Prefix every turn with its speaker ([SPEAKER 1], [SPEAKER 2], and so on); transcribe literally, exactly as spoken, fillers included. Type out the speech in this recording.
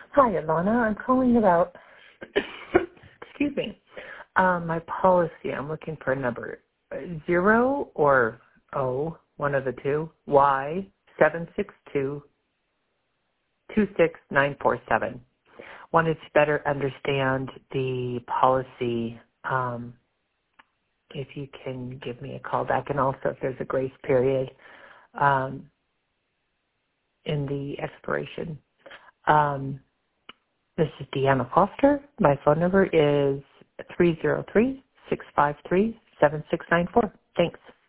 [SPEAKER 1] Hi, Ilana. I'm calling about, excuse me, um, my policy. I'm looking for a number uh, zero or O, one of the two, Y seven six two two six nine four seven. Wanted to better understand the policy. Um, if you can give me a call back, and also if there's a grace period um, in the expiration. Um, This is Deanna Foster. My phone number is three zero three, six five three, seven six nine four. Thanks.